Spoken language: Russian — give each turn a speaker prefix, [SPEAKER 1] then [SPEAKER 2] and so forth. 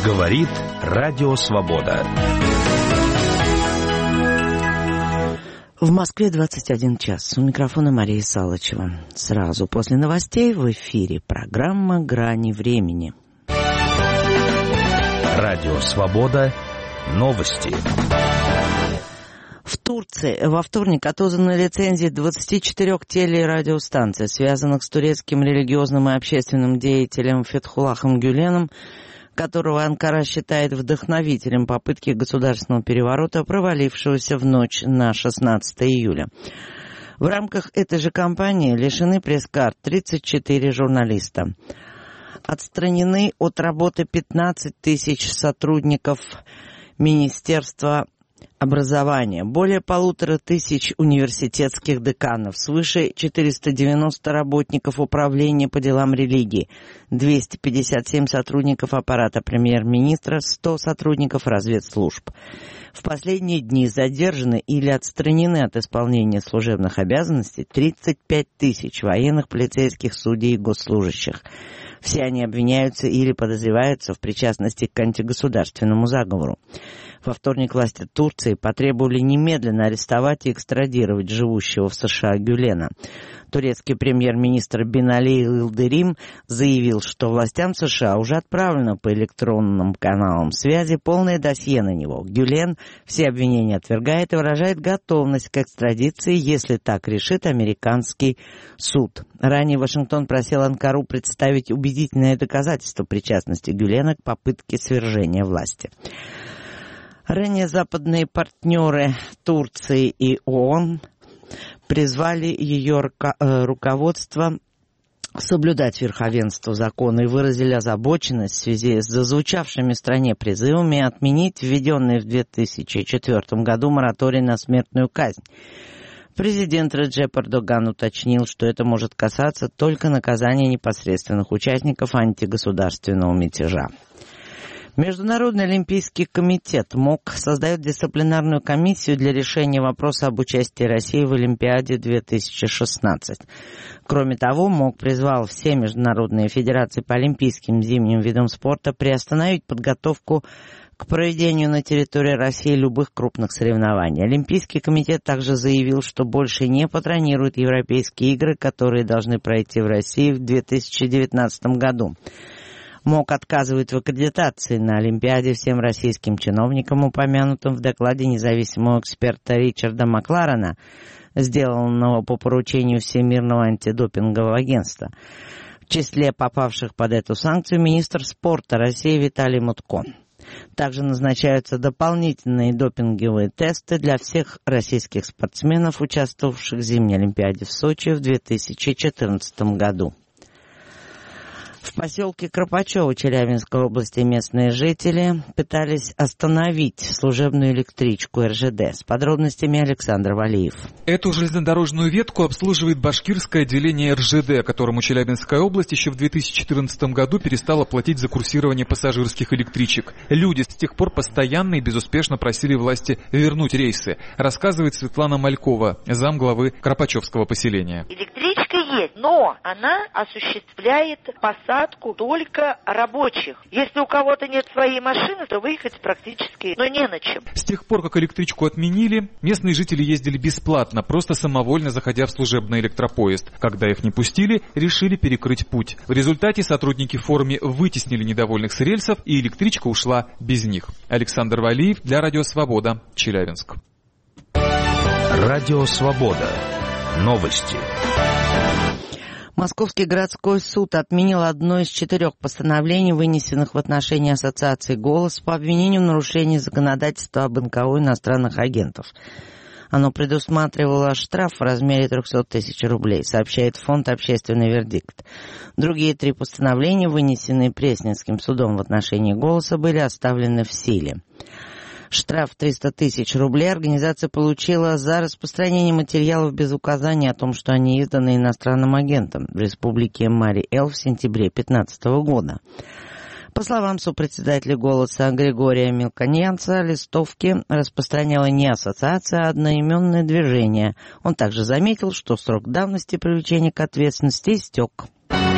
[SPEAKER 1] Говорит Радио Свобода.
[SPEAKER 2] В Москве 21 час. У микрофона Мария Салычева. Сразу после новостей в эфире программа «Грани времени».
[SPEAKER 1] Радио Свобода. Новости.
[SPEAKER 2] В Турции во вторник отозваны лицензии 24 теле- и радиостанций, связанных с турецким религиозным и общественным деятелем Фетхуллахом Гюленом, которого Анкара считает вдохновителем попытки государственного переворота, провалившегося в ночь на 16 июля. В рамках этой же кампании лишены пресс-карт 34 журналиста. Отстранены от работы 15 тысяч сотрудников Министерства образования, более 1500 университетских деканов, свыше 490 работников управления по делам религии, 257 сотрудников аппарата премьер-министра, 100 сотрудников разведслужб. В последние дни задержаны или отстранены от исполнения служебных обязанностей 35 тысяч военных, полицейских, судей и госслужащих. Все они обвиняются или подозреваются в причастности к антигосударственному заговору. Во вторник власти Турции потребовали немедленно арестовать и экстрадировать живущего в США Гюлена. Турецкий премьер-министр Бинали Йылдырим заявил, что властям США уже отправлено по электронным каналам связи полное досье на него. Гюлен все обвинения отвергает и выражает готовность к экстрадиции, если так решит американский суд. Ранее Вашингтон просил Анкару представить убедительное доказательство причастности Гюлена к попытке свержения власти. Ранее западные партнеры Турции и ООН призвали ее руководство соблюдать верховенство закона и выразили озабоченность в связи с зазвучавшими в стране призывами отменить введенный в 2004 году мораторий на смертную казнь. Президент Реджеп Эрдоган уточнил, что это может касаться только наказания непосредственных участников антигосударственного мятежа. Международный олимпийский комитет МОК создает дисциплинарную комиссию для решения вопроса об участии России в Олимпиаде 2016. Кроме того, МОК призвал все международные федерации по олимпийским зимним видам спорта приостановить подготовку к проведению на территории России любых крупных соревнований. Олимпийский комитет также заявил, что больше не патронирует европейские игры, которые должны пройти в России в 2019 году. МОК отказывает в аккредитации на Олимпиаде всем российским чиновникам, упомянутым в докладе независимого эксперта Ричарда Макларена, сделанного по поручению Всемирного антидопингового агентства. В числе попавших под эту санкцию министр спорта России Виталий Мутко. Также назначаются дополнительные допинговые тесты для всех российских спортсменов, участвовавших в зимней Олимпиаде в Сочи в 2014 году. В поселке Кропачево Челябинской области местные жители пытались остановить служебную электричку РЖД. С подробностями Александр Валиев.
[SPEAKER 3] Эту железнодорожную ветку обслуживает башкирское отделение РЖД, которому Челябинская область еще в 2014 году перестала платить за курсирование пассажирских электричек. Люди с тех пор постоянно и безуспешно просили власти вернуть рейсы, рассказывает Светлана Малькова, замглавы Кропачевского поселения.
[SPEAKER 4] Электричка есть, но она осуществляет посадку только рабочих. Если у кого-то нет своей машины, то выехать практически не на чем.
[SPEAKER 3] С тех пор, как электричку отменили, местные жители ездили бесплатно, просто самовольно заходя в служебный электропоезд. Когда их не пустили, решили перекрыть путь. В результате сотрудники в форме вытеснили недовольных с рельсов, и электричка ушла без них. Александр Валиев для Радио Свобода, Челябинск.
[SPEAKER 1] Радио Свобода. Новости.
[SPEAKER 2] Московский городской суд отменил одно из 4 постановлений, вынесенных в отношении Ассоциации «Голос» по обвинению в нарушении законодательства об НКО иностранных агентов. Оно предусматривало штраф в размере 300 тысяч рублей, сообщает фонд «Общественный вердикт». Другие 3 постановления, вынесенные Пресненским судом в отношении «Голоса», были оставлены в силе. Штраф 300 тысяч рублей организация получила за распространение материалов без указания о том, что они изданы иностранным агентом в республике Мари-Эл в сентябре 2015 года. По словам сопредседателя «Голоса» Григория Мелконьянца, листовки распространяла не ассоциация, а одноименное движение. Он также заметил, что срок давности привлечения к ответственности истек.